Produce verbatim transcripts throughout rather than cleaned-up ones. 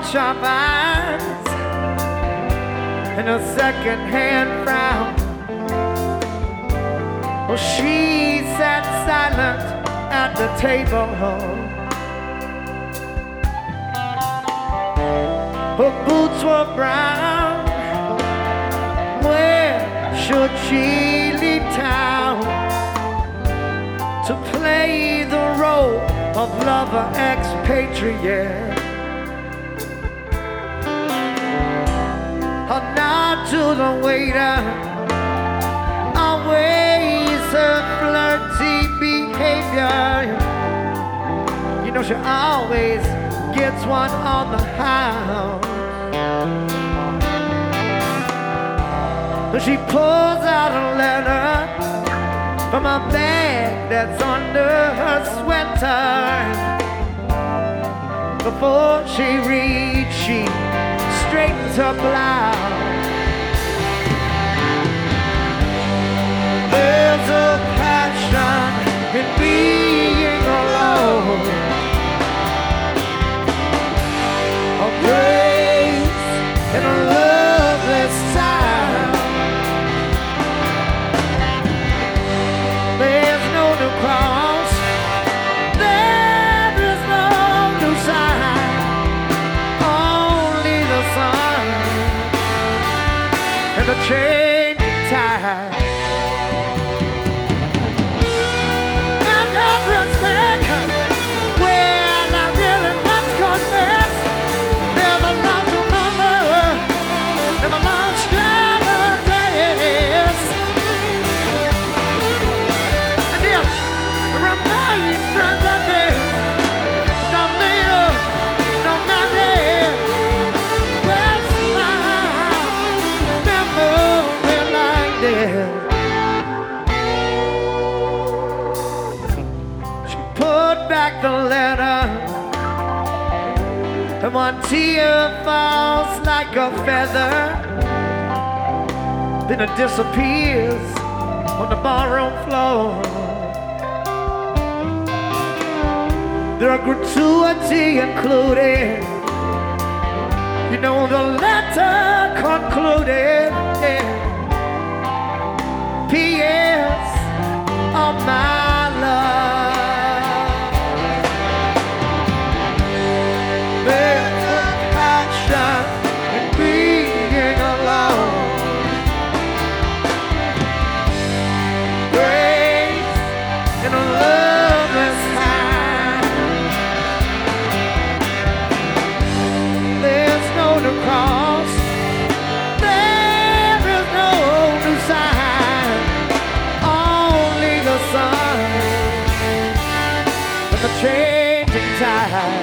sharp eyes and a second-hand frown. Well, she sat silent at the table. Her boots were brown. Where should she leave town to play the role of lover expatriate? A nod to the waiter, always her flirty behavior. You know she always gets one on the house. She pulls out a letter from a bag that's under her sweater. Before she reads, she straightens her blouse. There's a passion in being alone, a grace and a loveless time. There's no new cross, there is no new sign, only the sun and the changing tide. The letter, and one tear falls like a feather, then it disappears on the barroom floor. There are gratuity included. You know the letter concluded, yeah. P S of my love. There's a passion in being alone, grace in a loveless time. There's no new cross, there is no new sign, only the sun and the changing tide.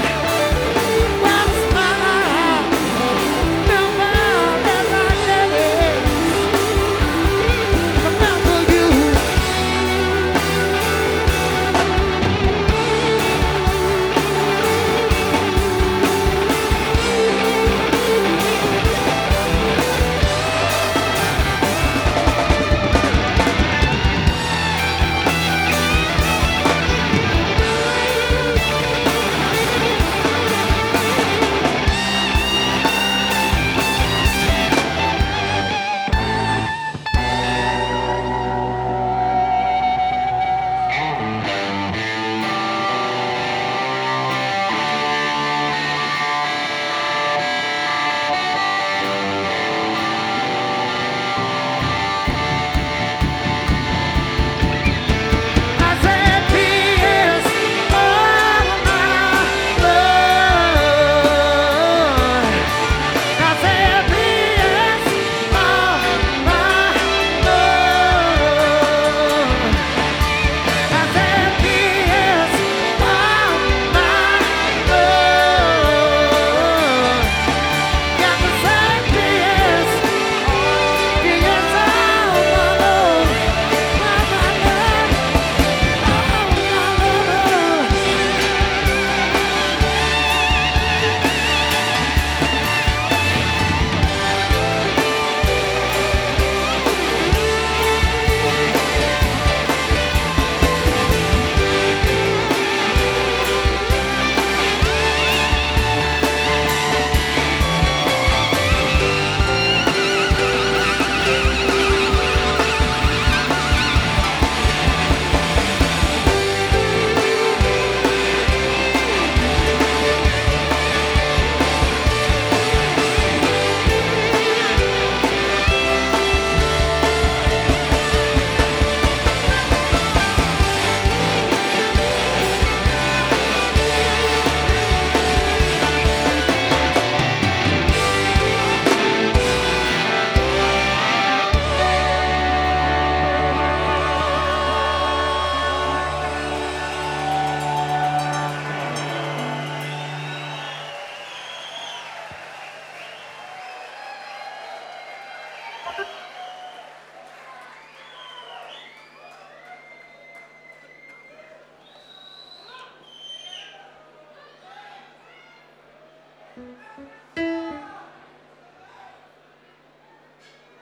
Like Thank you.